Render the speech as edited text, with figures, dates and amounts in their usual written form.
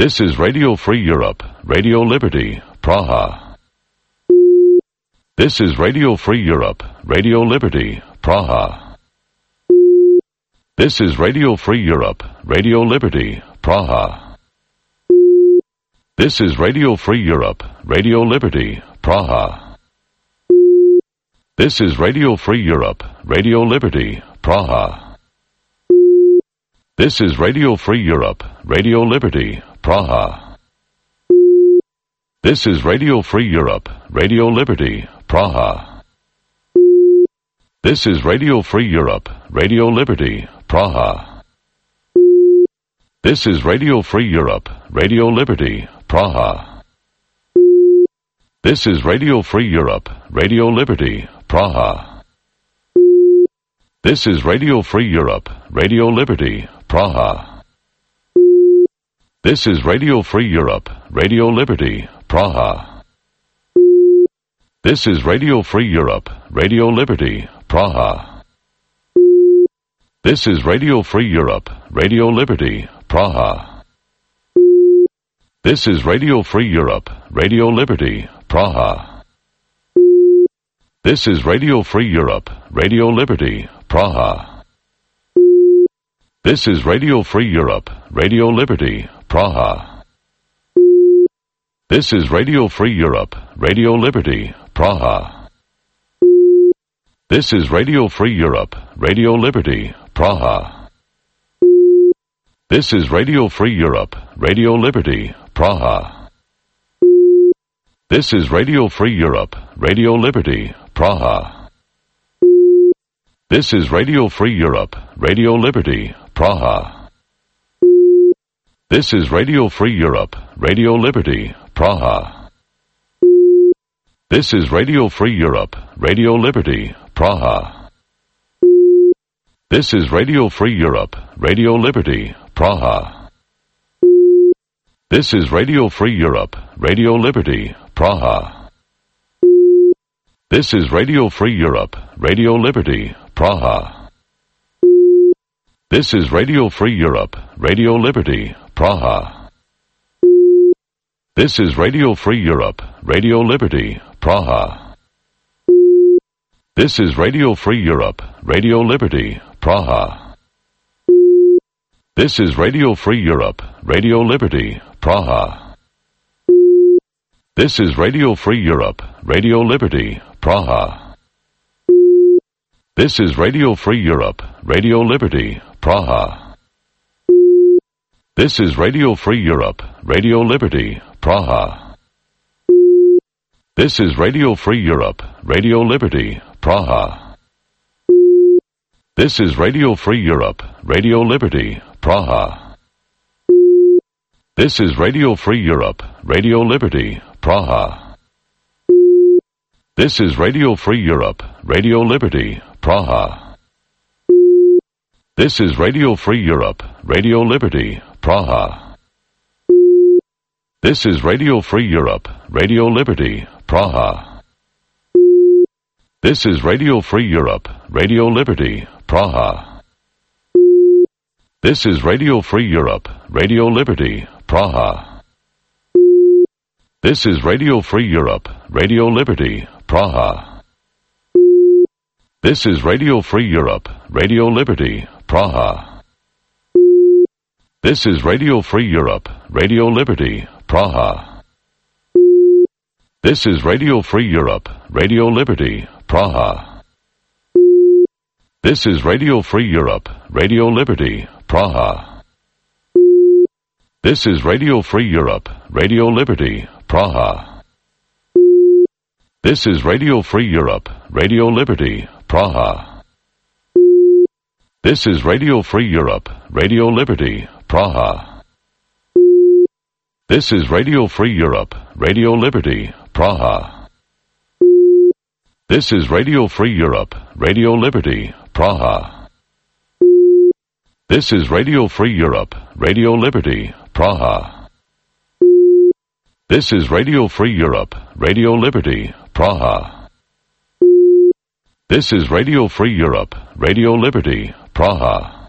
This is Radio Free Europe, Radio Liberty, Praha. This is Radio Free Europe, Radio Liberty, Praha. This is Radio Free Europe, Radio Liberty, Praha. This is Radio Free Europe, Radio Liberty, Praha. This is Radio Free Europe, Radio Liberty, Praha. This is Radio Free Europe, Radio Liberty, Praha. This is Radio Free Europe, Radio Liberty, Praha. This is Radio Free Europe, Radio Liberty, Praha. This is Radio Free Europe, Radio Liberty, Praha. This is Radio Free Europe, Radio Liberty, Praha. This is Radio Free Europe, Radio Liberty, Praha. This is Radio Free Europe, Radio Liberty, Praha. This is Radio Free Europe, Radio Liberty, Praha. This is Radio Free Europe, Radio Liberty, Praha. This is Radio Free Europe, Radio Liberty, Praha. This is Radio Free Europe, Radio Liberty, Praha. This is Radio Free Europe, Radio Liberty, Praha. This is Radio Free Europe, Radio Liberty, Praha. This is Radio Free Europe, Radio Liberty, Praha. This is Radio Free Europe, Radio Liberty, Praha. This is Radio Free Europe, Radio Liberty, Praha. This is Radio Free Europe, Radio Liberty, Praha. This is Radio Free Europe, Radio Liberty, Praha. This is Radio Free Europe, Radio Liberty, Praha. This is Radio Free Europe, Radio Liberty, Praha. This is Radio Free Europe, Radio Liberty, Praha. This is Radio Free Europe, Radio Liberty, Praha. This is Radio Free Europe, Radio Liberty, Praha. This is Radio Free Europe, Radio Liberty, Praha. This is Radio Free Europe, Radio Liberty, Praha. This is Radio Free Europe, Radio Liberty, Praha. This is Radio Free Europe, Radio Liberty, Praha. This is Radio Free Europe, Radio Liberty, Praha. This is Radio Free Europe, Radio Liberty, Praha. This is Radio Free Europe, Radio Liberty, Praha. This is Radio Free Europe, Radio Liberty, Praha. This is Radio Free Europe, Radio Liberty, Praha. This is Radio Free Europe, Radio Liberty, Praha. This is Radio Free Europe, Radio Liberty, Praha. This is Radio Free Europe, Radio Liberty, Praha. This is Radio Free Europe, Radio Liberty, Praha. This is Radio Free Europe, Radio Liberty, Praha. This is Radio Free Europe, Radio Liberty, Praha. This is Radio Free Europe, Radio Liberty, Praha. This is Radio Free Europe, Radio Liberty, Praha. This is Radio Free Europe, Radio Liberty, Praha. This is Radio Free Europe, Radio Liberty, Praha. This is Radio Free Europe, Radio Liberty, Praha. This is Radio Free Europe, Radio Liberty, Praha. This is Radio Free Europe, Radio Liberty, Praha. This is Radio Free Europe, Radio Liberty, Praha. This is Radio Free Europe, Radio Liberty, Praha. This is Radio Free Europe, Radio Liberty, Praha. This is Radio Free Europe, Radio Liberty, Praha. This is Radio Free Europe, Radio Liberty, Praha.